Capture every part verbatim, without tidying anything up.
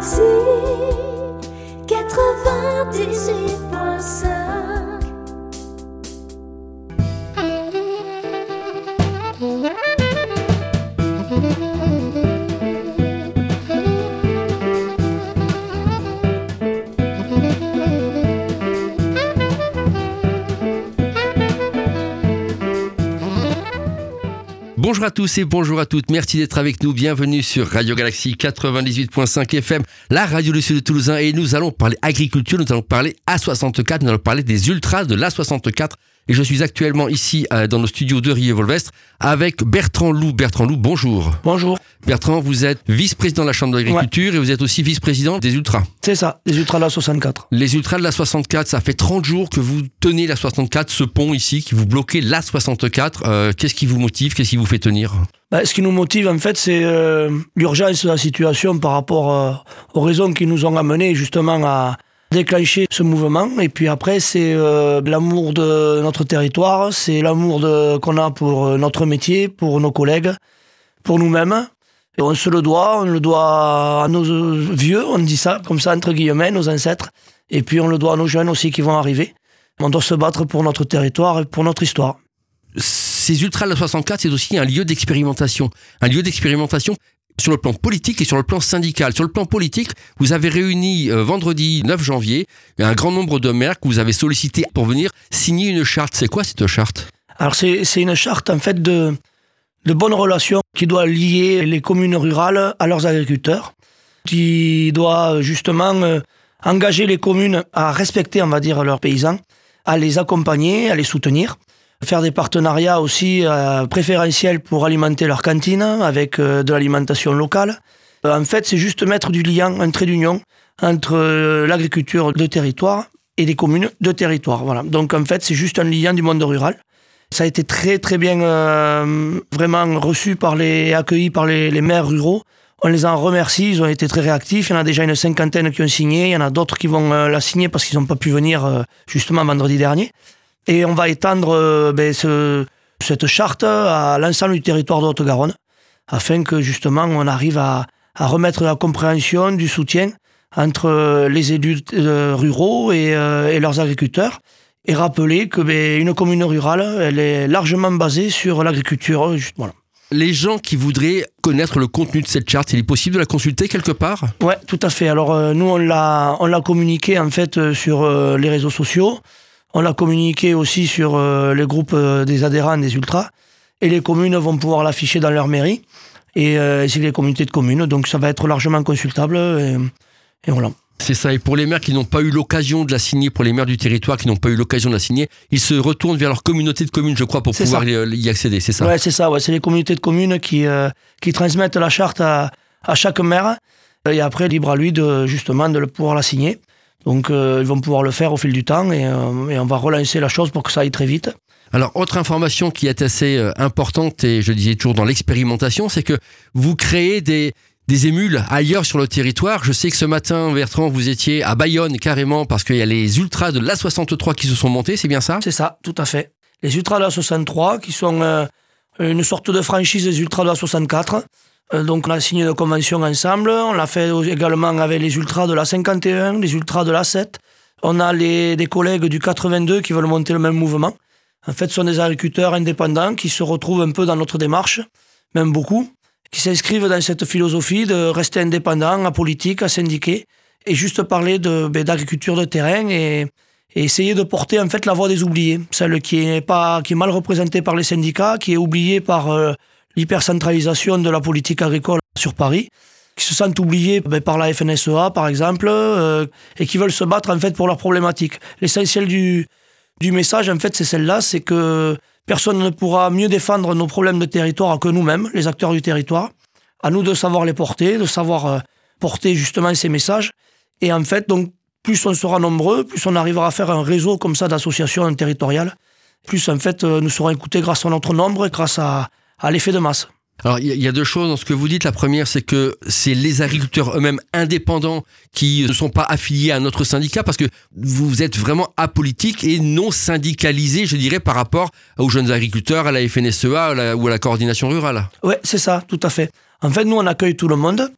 Galaxy quatre-vingt-dix-huit point cinq. Bonjour à tous et bonjour à toutes, merci d'être avec nous, bienvenue sur Radio Galaxy quatre-vingt-dix-huit point cinq F M, la radio du Sud de Toulousain, et nous allons parler agriculture, nous allons parler A soixante-quatre, nous allons parler des ultras de l'A soixante-quatre, et je suis actuellement ici euh, dans nos studios de Rieux-Volvestre avec Bertrand Loup. Bertrand Loup, bonjour. Bonjour. Bertrand, vous êtes vice-président de la Chambre d'agriculture, ouais. Et vous êtes aussi vice-président des ultras. C'est ça, les ultras de l'A soixante-quatre. Les ultras de l'A soixante-quatre, ça fait trente jours que vous tenez l'A soixante-quatre, ce pont ici, qui vous bloquez l'A soixante-quatre. Euh, qu'est-ce qui vous motive, qu'est-ce qui vous fait tenir ? Bah, ce qui nous motive, en fait, c'est euh, l'urgence de la situation par rapport euh, aux raisons qui nous ont amenés justement à déclencher ce mouvement. Et puis après, c'est euh, l'amour de notre territoire, c'est l'amour de, qu'on a pour notre métier, pour nos collègues, pour nous-mêmes. Et on se le doit, on le doit à nos vieux, on dit ça, comme ça, entre guillemets, nos ancêtres. Et puis on le doit à nos jeunes aussi qui vont arriver. On doit se battre pour notre territoire et pour notre histoire. Ces ultras de la soixante-quatre, c'est aussi un lieu d'expérimentation. Un lieu d'expérimentation sur le plan politique et sur le plan syndical. Sur le plan politique, vous avez réuni euh, vendredi neuf janvier un grand nombre de maires que vous avez sollicités pour venir signer une charte. C'est quoi cette charte ? Alors c'est, c'est une charte en fait de, de bonnes relations qui doit lier les communes rurales à leurs agriculteurs, qui doit justement euh, engager les communes à respecter, on va dire, leurs paysans, à les accompagner, à les soutenir. Faire des partenariats aussi euh, préférentiels pour alimenter leur cantine avec euh, de l'alimentation locale. Euh, en fait, c'est juste mettre du lien, un trait d'union entre euh, l'agriculture de territoire et les communes de territoire. Voilà. Donc en fait, c'est juste un lien du monde rural. Ça a été très très bien euh, vraiment reçu par les, accueilli par les, les maires ruraux. On les en remercie, ils ont été très réactifs. Il y en a déjà une cinquantaine qui ont signé. Il y en a d'autres qui vont euh, la signer parce qu'ils n'ont pas pu venir euh, justement vendredi dernier. Et on va étendre euh, ben, ce, cette charte à l'ensemble du territoire de Haute-Garonne, afin que justement on arrive à, à remettre la compréhension du soutien entre les élus euh, ruraux et, euh, et leurs agriculteurs, et rappeler que ben, une commune rurale, elle est largement basée sur l'agriculture. Juste, voilà. Les gens qui voudraient connaître le contenu de cette charte, il est possible de la consulter quelque part ? Ouais, tout à fait. Alors euh, nous on l'a, on l'a communiqué en fait sur euh, les réseaux sociaux. On l'a communiqué aussi sur euh, les groupes euh, des adhérents des ultras, et les communes vont pouvoir l'afficher dans leur mairie, et euh, c'est les communautés de communes, donc ça va être largement consultable, et, et voilà. C'est ça, et pour les maires qui n'ont pas eu l'occasion de la signer, pour les maires du territoire qui n'ont pas eu l'occasion de la signer, ils se retournent vers leur communauté de communes, je crois, pour c'est pouvoir ça. y accéder, c'est ça ? Ouais, c'est ça, ouais, c'est les communautés de communes qui, euh, qui transmettent la charte à, à chaque maire, et après, libre à lui de, justement de pouvoir la signer. Donc euh, ils vont pouvoir le faire au fil du temps, et, euh, et on va relancer la chose pour que ça aille très vite. Alors, autre information qui est assez euh, importante, et je disais toujours dans l'expérimentation, c'est que vous créez des, des émules ailleurs sur le territoire. Je sais que ce matin, Bertrand, vous étiez à Bayonne carrément, parce qu'il y a les ultras de l'A soixante-trois qui se sont montés, c'est bien ça ? C'est ça, tout à fait. Les ultras de l'A soixante-trois qui sont euh, une sorte de franchise des ultras de l'A soixante-quatre. Donc on a signé une convention ensemble, on l'a fait également avec les ultras de la cinquante et un, les ultras de la sept. On a les, des collègues du quatre-vingt-deux qui veulent monter le même mouvement. En fait, ce sont des agriculteurs indépendants qui se retrouvent un peu dans notre démarche, même beaucoup, qui s'inscrivent dans cette philosophie de rester indépendants, apolitiques, asyndiqués, et juste parler de, ben, d'agriculture de terrain et, et essayer de porter en fait la voix des oubliés, celle qui est, pas, qui est mal représentée par les syndicats, qui est oubliée par... Euh, l'hypercentralisation de la politique agricole sur Paris, qui se sentent oubliés ben, par la F N S E A, par exemple, euh, et qui veulent se battre en fait pour leurs problématiques. L'essentiel du, du message, en fait, c'est celle-là, c'est que personne ne pourra mieux défendre nos problèmes de territoire que nous-mêmes, les acteurs du territoire. À nous de savoir les porter, de savoir euh, porter justement ces messages. Et en fait, donc, plus on sera nombreux, plus on arrivera à faire un réseau comme ça d'associations territoriales, plus en fait, euh, nous serons écoutés grâce à notre nombre et grâce à à l'effet de masse. Alors, il y a deux choses dans ce que vous dites. La première, c'est que c'est les agriculteurs eux-mêmes indépendants qui ne sont pas affiliés à notre syndicat, parce que vous êtes vraiment apolitique et non syndicalisé, je dirais, par rapport aux jeunes agriculteurs, à la F N S E A à la, ou à la coordination rurale. Oui, c'est ça, tout à fait. En fait, nous, on accueille tout le monde.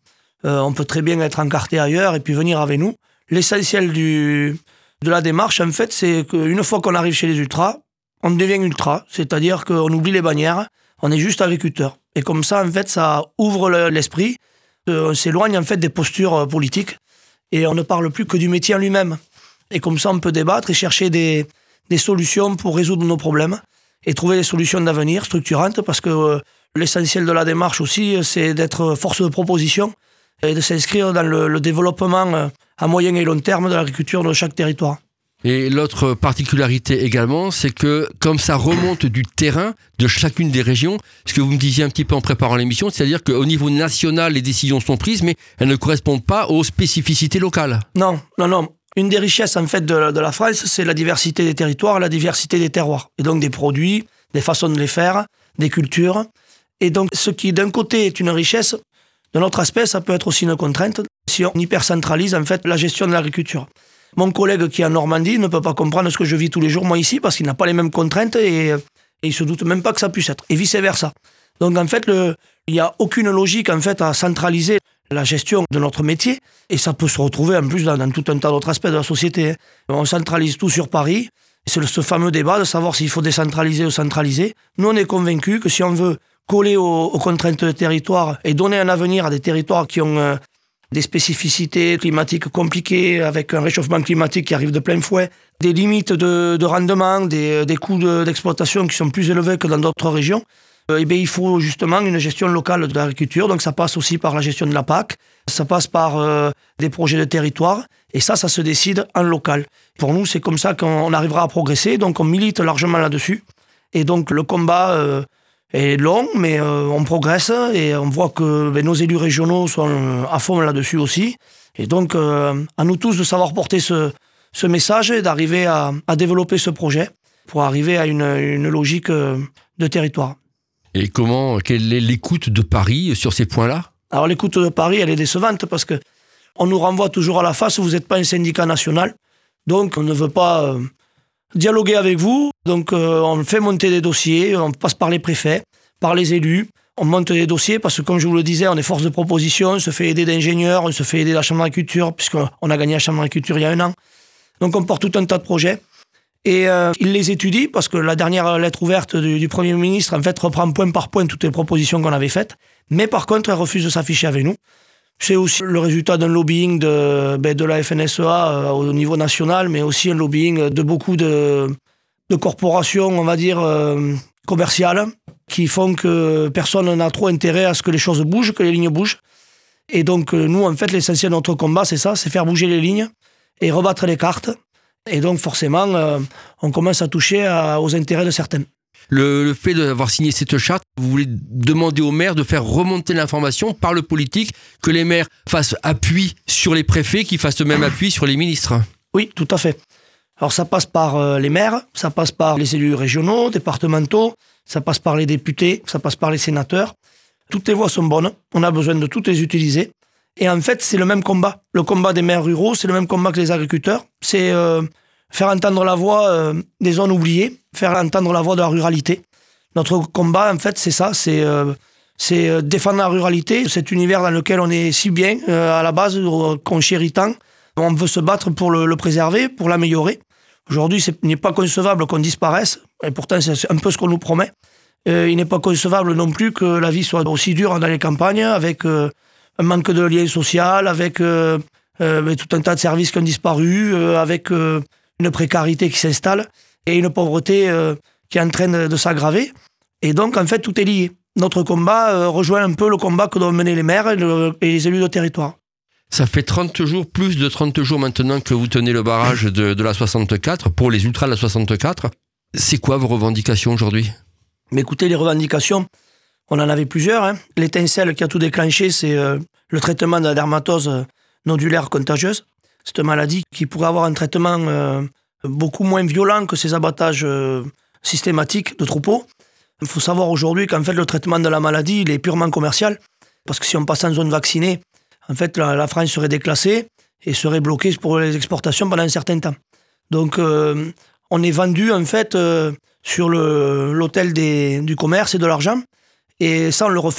Euh, on peut très bien être encarté ailleurs et puis venir avec nous. L'essentiel du, de la démarche, en fait, c'est qu'une fois qu'on arrive chez les ultras, on devient ultra, c'est-à-dire qu'on oublie les bannières, on est juste agriculteur. Et comme ça, en fait, ça ouvre le, l'esprit, euh, on s'éloigne en fait des postures politiques et on ne parle plus que du métier en lui-même. Et comme ça, on peut débattre et chercher des, des solutions pour résoudre nos problèmes et trouver des solutions d'avenir structurantes, parce que euh, l'essentiel de la démarche aussi, c'est d'être force de proposition et de s'inscrire dans le, le développement euh, à moyen et long terme de l'agriculture de chaque territoire. Et l'autre particularité également, c'est que comme ça remonte du terrain de chacune des régions, ce que vous me disiez un petit peu en préparant l'émission, c'est-à-dire qu'au niveau national, les décisions sont prises, mais elles ne correspondent pas aux spécificités locales. Non, non, non. Une des richesses en fait de, de la France, c'est la diversité des territoires, la diversité des terroirs, et donc des produits, des façons de les faire, des cultures. Et donc ce qui d'un côté est une richesse, de l'autre aspect, ça peut être aussi une contrainte si on hypercentralise en fait la gestion de l'agriculture. Mon collègue qui est en Normandie ne peut pas comprendre ce que je vis tous les jours moi ici, parce qu'il n'a pas les mêmes contraintes et, et il se doute même pas que ça puisse être, et vice versa. Donc en fait, le, il n'y a aucune logique en fait à centraliser la gestion de notre métier, et ça peut se retrouver en plus dans, dans tout un tas d'autres aspects de la société. Hein. On centralise tout sur Paris, c'est le, ce fameux débat de savoir s'il faut décentraliser ou centraliser. Nous, on est convaincus que si on veut coller aux, aux contraintes de territoire et donner un avenir à des territoires qui ont euh, des spécificités climatiques compliquées, avec un réchauffement climatique qui arrive de plein fouet, des limites de, de rendement, des, des coûts de, d'exploitation qui sont plus élevés que dans d'autres régions, euh, et bien, il faut justement une gestion locale de l'agriculture. Donc ça passe aussi par la gestion de la P A C, ça passe par euh, des projets de territoire, et ça, ça se décide en local. Pour nous, c'est comme ça qu'on arrivera à progresser, donc on milite largement là-dessus. Et donc le combat euh, est long, mais euh, on progresse, et on voit que ben, nos élus régionaux sont à fond là-dessus aussi. Et donc, euh, à nous tous de savoir porter ce, ce message et d'arriver à, à développer ce projet pour arriver à une, une logique euh, de territoire. Et comment, quelle est l'écoute de Paris sur ces points-là ? Alors l'écoute de Paris, elle est décevante parce que on nous renvoie toujours à la face, vous n'êtes pas un syndicat national, donc on ne veut pas euh, dialoguer avec vous, donc euh, on fait monter des dossiers, on passe par les préfets, par les élus, on monte des dossiers parce que comme je vous le disais, on est force de proposition, on se fait aider d'ingénieurs, on se fait aider de la Chambre d'agriculture, puisqu'on a gagné la Chambre d'agriculture il y a un an, donc on porte tout un tas de projets. Et euh, il les étudie parce que la dernière lettre ouverte du, du Premier ministre, en fait, reprend point par point toutes les propositions qu'on avait faites. Mais par contre, elle refuse de s'afficher avec nous. C'est aussi le résultat d'un lobbying de, ben, de la F N S E A euh, au niveau national, mais aussi un lobbying de beaucoup de, de corporations, on va dire, euh, commerciales, qui font que personne n'a trop intérêt à ce que les choses bougent, que les lignes bougent. Et donc, nous, en fait, l'essentiel de notre combat, c'est ça, c'est faire bouger les lignes et rebattre les cartes. Et donc, forcément, euh, on commence à toucher à, aux intérêts de certains. Le, le fait d'avoir signé cette charte, vous voulez demander aux maires de faire remonter l'information par le politique, que les maires fassent appui sur les préfets, qui fassent même appui sur les ministres. Oui, tout à fait. Alors, ça passe par euh, les maires, ça passe par les élus régionaux, départementaux, ça passe par les députés, ça passe par les sénateurs. Toutes les voies sont bonnes, on a besoin de toutes les utiliser. Et en fait, c'est le même combat. Le combat des maires ruraux, c'est le même combat que les agriculteurs. C'est euh, faire entendre la voix euh, des zones oubliées, faire entendre la voix de la ruralité. Notre combat, en fait, c'est ça, c'est, euh, c'est défendre la ruralité, cet univers dans lequel on est si bien, euh, à la base, qu'on chérit tant. On veut se battre pour le, le préserver, pour l'améliorer. Aujourd'hui, il n'est pas concevable qu'on disparaisse, et pourtant, c'est un peu ce qu'on nous promet. Euh, il n'est pas concevable non plus que la vie soit aussi dure dans les campagnes, avec... Euh, un manque de lien social, avec euh, euh, tout un tas de services qui ont disparu, euh, avec euh, une précarité qui s'installe et une pauvreté euh, qui est en train de, de s'aggraver. Et donc, en fait, tout est lié. Notre combat euh, rejoint un peu le combat que doivent mener les maires et, le, et les élus de territoire. Ça fait trente jours, plus de trente jours maintenant que vous tenez le barrage de, de la soixante-quatre, pour les ultras de la soixante-quatre. C'est quoi vos revendications aujourd'hui ? Mais écoutez, les revendications... On en avait plusieurs. Hein. L'étincelle qui a tout déclenché, c'est euh, le traitement de la dermatose nodulaire contagieuse. C'est une maladie qui pourrait avoir un traitement euh, beaucoup moins violent que ces abattages euh, systématiques de troupeaux. Il faut savoir aujourd'hui qu'en fait, le traitement de la maladie, il est purement commercial. Parce que si on passe en zone vaccinée, en fait, la, la France serait déclassée et serait bloquée pour les exportations pendant un certain temps. Donc, euh, on est vendu, en fait, euh, sur le, l'autel des, du commerce et de l'argent. Et ça, on le refuse.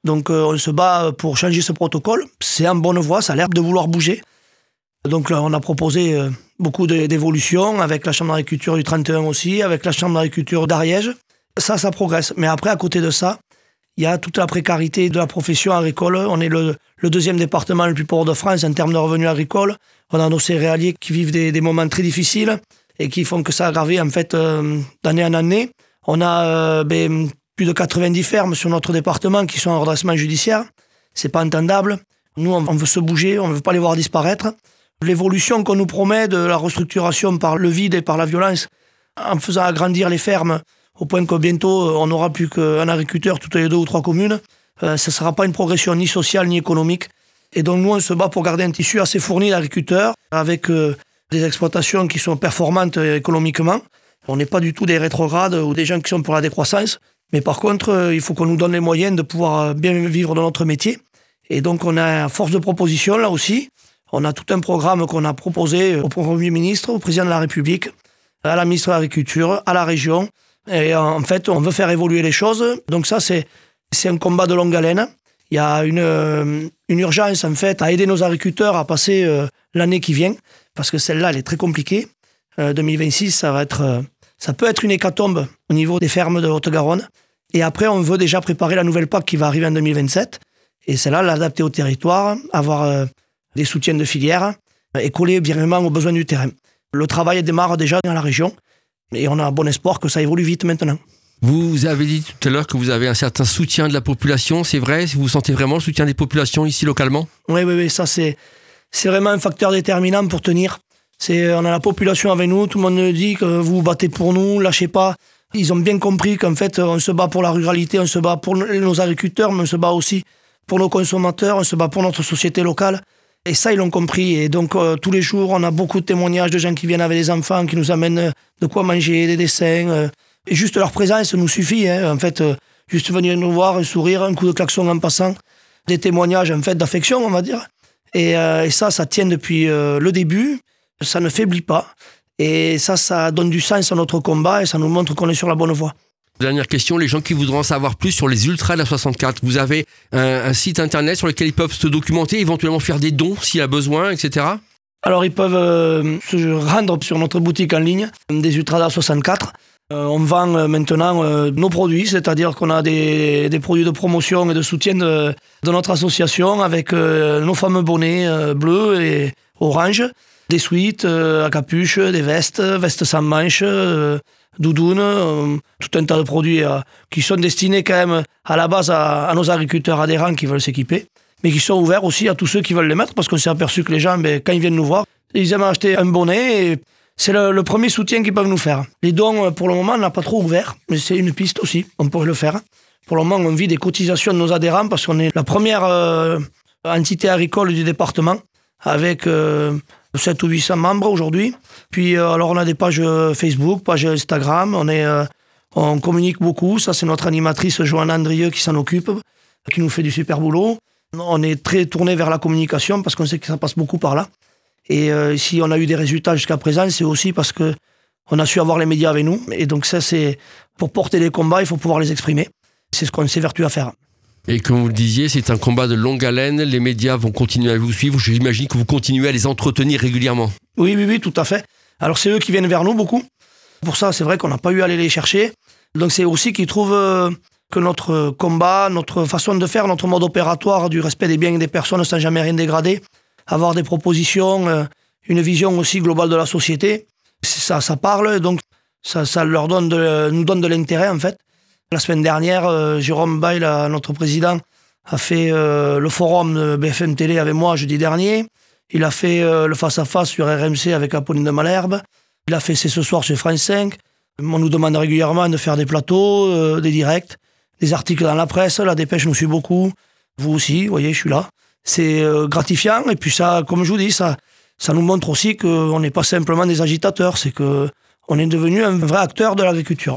Donc euh, on se bat pour changer ce protocole. C'est en bonne voie, ça a l'air de vouloir bouger. Donc là, on a proposé euh, beaucoup de, d'évolutions avec la Chambre d'agriculture du trente et un aussi, avec la Chambre d'agriculture d'Ariège. Ça, ça progresse. Mais après, à côté de ça, il y a toute la précarité de la profession agricole. On est le, le deuxième département le plus pauvre de France en termes de revenus agricoles. On a nos céréaliers qui vivent des, des moments très difficiles et qui font que ça aggrave en fait euh, d'année en année. On a euh, ben, plus de quatre-vingt-dix fermes sur notre département qui sont en redressement judiciaire. C'est pas entendable. Nous, on, on veut se bouger, on ne veut pas les voir disparaître. L'évolution qu'on nous promet de la restructuration par le vide et par la violence, en faisant agrandir les fermes, au point que bientôt, on n'aura plus qu'un agriculteur toutes les deux ou trois communes, euh, ce ne sera pas une progression ni sociale ni économique. Et donc nous, on se bat pour garder un tissu assez fourni d'agriculteurs, avec euh, des exploitations qui sont performantes économiquement. On n'est pas du tout des rétrogrades ou des gens qui sont pour la décroissance. Mais par contre, euh, il faut qu'on nous donne les moyens de pouvoir bien vivre de notre métier. Et donc on a force de proposition là aussi. On a tout un programme qu'on a proposé au Premier ministre, au Président de la République, à la ministre de l'Agriculture, à la région. Et en fait, on veut faire évoluer les choses. Donc ça, c'est, c'est un combat de longue haleine. Il y a une, une urgence, en fait, à aider nos agriculteurs à passer euh, l'année qui vient, parce que celle-là, elle est très compliquée. Euh, deux mille vingt-six, ça va être, euh, ça peut être une hécatombe au niveau des fermes de Haute-Garonne. Et après, on veut déjà préparer la nouvelle P A C qui va arriver en deux mille vingt-sept. Et celle-là, l'adapter au territoire, avoir euh, des soutiens de filière et coller vraiment aux besoins du terrain. Le travail démarre déjà dans la région et on a bon espoir que ça évolue vite maintenant. Vous avez dit tout à l'heure que vous avez un certain soutien de la population, c'est vrai? Vous sentez vraiment le soutien des populations ici localement? Oui, oui, oui, ça c'est, c'est vraiment un facteur déterminant pour tenir. C'est, on a la population avec nous, tout le monde nous dit que vous vous battez pour nous, lâchez pas. Ils ont bien compris qu'en fait, on se bat pour la ruralité, on se bat pour nos agriculteurs, mais on se bat aussi pour nos consommateurs, on se bat pour notre société locale. Et ça, ils l'ont compris. Et donc, euh, tous les jours, on a beaucoup de témoignages de gens qui viennent avec des enfants, qui nous amènent de quoi manger, des dessins. Euh, et juste leur présence nous suffit. Hein. En fait, euh, juste venir nous voir, un sourire, un coup de klaxon en passant. Des témoignages, en fait, d'affection, on va dire. Et, euh, et ça, ça tient depuis euh, le début. Ça ne faiblit pas. Et ça, ça donne du sens à notre combat et ça nous montre qu'on est sur la bonne voie. Dernière question, les gens qui voudront en savoir plus sur les ultras de la soixante-quatre, vous avez un, un site internet sur lequel ils peuvent se documenter, éventuellement faire des dons s'il y a besoin, et cetera. Alors ils peuvent euh, se rendre sur notre boutique en ligne des ultras de la soixante-quatre. Euh, on vend euh, maintenant euh, nos produits, c'est-à-dire qu'on a des, des produits de promotion et de soutien de, de notre association avec euh, nos fameux bonnets euh, bleus et orange, des suites euh, à capuche, des vestes, vestes sans manches, euh, doudounes, euh, tout un tas de produits euh, qui sont destinés quand même à la base à, à nos agriculteurs adhérents qui veulent s'équiper, mais qui sont ouverts aussi à tous ceux qui veulent les mettre, parce qu'on s'est aperçu que les gens, ben, quand ils viennent nous voir, ils aiment acheter un bonnet et c'est le, le premier soutien qu'ils peuvent nous faire. Les dons, pour le moment, on n'a pas trop ouvert, mais c'est une piste aussi, on pourrait le faire. Pour le moment, on vit des cotisations de nos adhérents parce qu'on est la première euh, entité agricole du département avec euh, sept ou huit cents membres aujourd'hui. Puis euh, alors on a des pages Facebook, pages Instagram, on, est, euh, on communique beaucoup. Ça, c'est notre animatrice Johanna Andrieux qui s'en occupe, qui nous fait du super boulot. On est très tourné vers la communication parce qu'on sait que ça passe beaucoup par là. Et euh, si on a eu des résultats jusqu'à présent, c'est aussi parce que on a su avoir les médias avec nous. Et donc ça, c'est pour porter les combats, il faut pouvoir les exprimer. C'est ce qu'on s'évertue à faire. Et comme vous le disiez, c'est un combat de longue haleine. Les médias vont continuer à vous suivre. J'imagine que vous continuez à les entretenir régulièrement. Oui, oui, oui, tout à fait. Alors c'est eux qui viennent vers nous beaucoup. Pour ça, c'est vrai qu'on n'a pas eu à aller les chercher. Donc c'est aussi qu'ils trouvent euh, que notre combat, notre façon de faire, notre mode opératoire du respect des biens et des personnes sans jamais rien dégrader, avoir des propositions, euh, une vision aussi globale de la société, ça, ça parle. Donc ça, ça leur donne de, nous donne de l'intérêt en fait. La semaine dernière, euh, Jérôme Bail, notre président, a fait euh, le forum de B F M Télé avec moi jeudi dernier. Il a fait euh, le face-à-face sur R M C avec Apolline de Malherbe. Il a fait C'est ce soir sur France cinq. On nous demande régulièrement de faire des plateaux, euh, des directs, des articles dans la presse. La Dépêche nous suit beaucoup. Vous aussi, vous voyez, je suis là. C'est euh, gratifiant. Et puis ça, comme je vous dis, ça, ça nous montre aussi qu'on n'est pas simplement des agitateurs. C'est qu'on est devenu un vrai acteur de l'agriculture.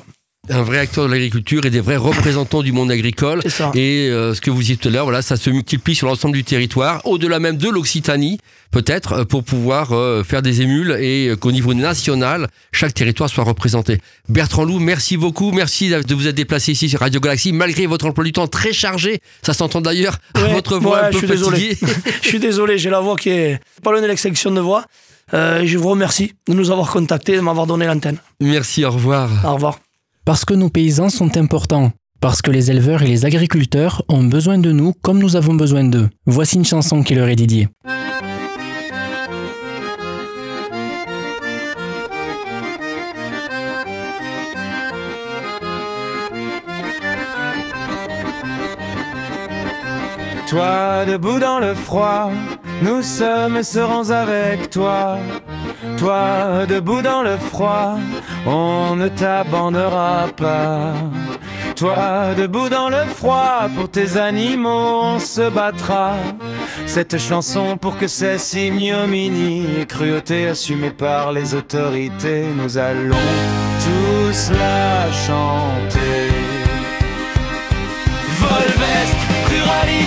Un vrai acteur de l'agriculture et des vrais représentants du monde agricole. C'est ça. Et euh, ce que vous disiez tout à l'heure, voilà, ça se multiplie sur l'ensemble du territoire, au-delà même de l'Occitanie, peut-être, euh, pour pouvoir euh, faire des émules et euh, qu'au niveau national, chaque territoire soit représenté. Bertrand Loup, merci beaucoup. Merci de vous être déplacé ici sur Radio Galaxie, malgré votre emploi du temps très chargé. Ça s'entend d'ailleurs à Ouais, votre voix ouais, un peu je suis fatiguée. désolé. Je suis désolé, j'ai la voix qui est pas loin de l'extinction de voix. Euh, je vous remercie de nous avoir contactés, de m'avoir donné l'antenne. Merci, au revoir. Au revoir. Parce que nos paysans sont importants. Parce que les éleveurs et les agriculteurs ont besoin de nous comme nous avons besoin d'eux. Voici une chanson qui leur est dédiée. Toi, debout dans le froid, nous sommes et serons avec toi. Toi, debout dans le froid, on ne t'abandonnera pas. Toi, debout dans le froid, pour tes animaux, on se battra. Cette chanson pour que cesse ignominie et cruauté assumée par les autorités, nous allons tous la chanter. Volveste, ruralité.